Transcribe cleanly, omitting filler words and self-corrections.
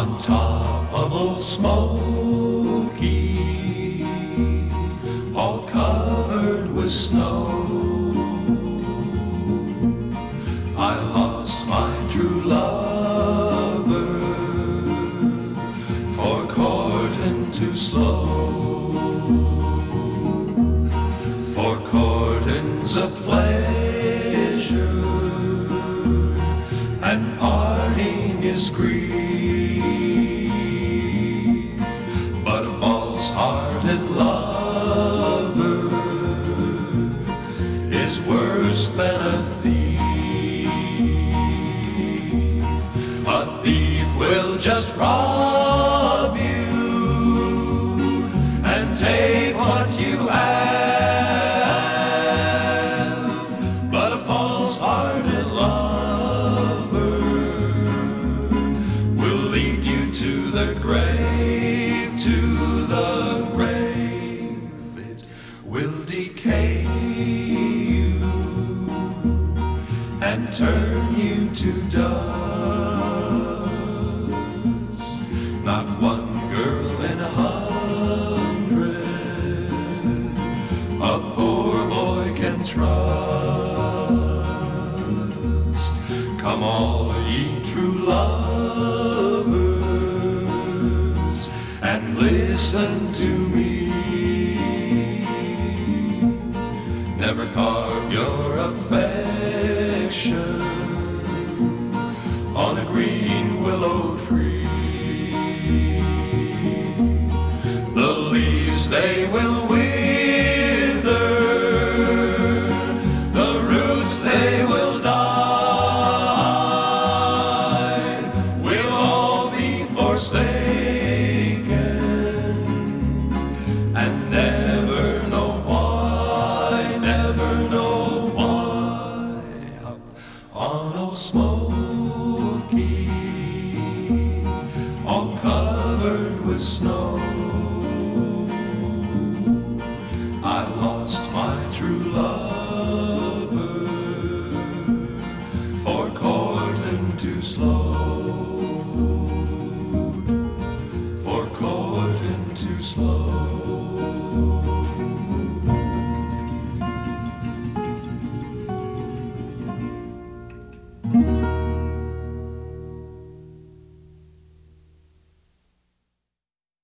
On top of Old Smoky, all covered with snow, I lost my true lover for courting too slow. For courting's a pleasure and parting is grief, but a false-hearted lover is worse than a thief. A thief will just rob you and take what you have, but a false-hearted lover will lead you to the grave, to the grave. It will decay you and turn you to dust. Not one girl in 100 a poor boy can trust. Come all ye true lovers and listen to me. Never carve your affection on a green willow tree. The leaves they will wither, the roots they will die, we'll all be forsaken and never know why, never know why. Up on Old Smoky, all covered with snow,